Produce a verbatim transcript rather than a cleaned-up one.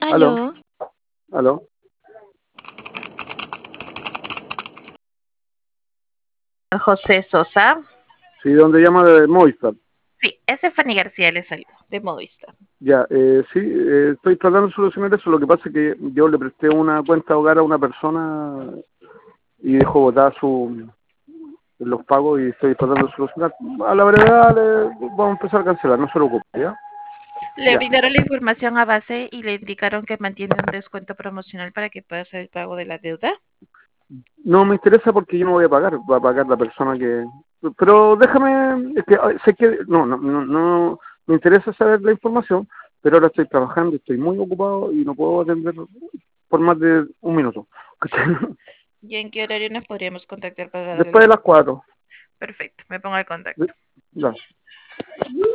Aló, Aló, aló. José Sosa. Sí, ¿dónde llama de Movistar? Sí, es Fanny García le salió, de Movistar. Ya, eh, sí, eh, estoy tratando de solucionar eso. Lo que pasa es que yo le presté una cuenta de hogar a una persona y dejó botar su, los pagos y estoy tratando de solucionar. A la brevedad le, vamos a empezar a cancelar, no se preocupe, ¿ya? Le Ya. brindaron la información a base y le indicaron que mantiene un descuento promocional para que pueda hacer el pago de la deuda. No me interesa porque yo no voy a pagar, va a pagar la persona que... Pero déjame, es que ay, sé que... No, no, no, no, me interesa saber la información, pero ahora estoy trabajando, estoy muy ocupado y no puedo atender por más de un minuto. ¿Y en qué horario nos podríamos contactar para darle la Después de las información? cuatro. Perfecto, me pongo al contacto. Ya.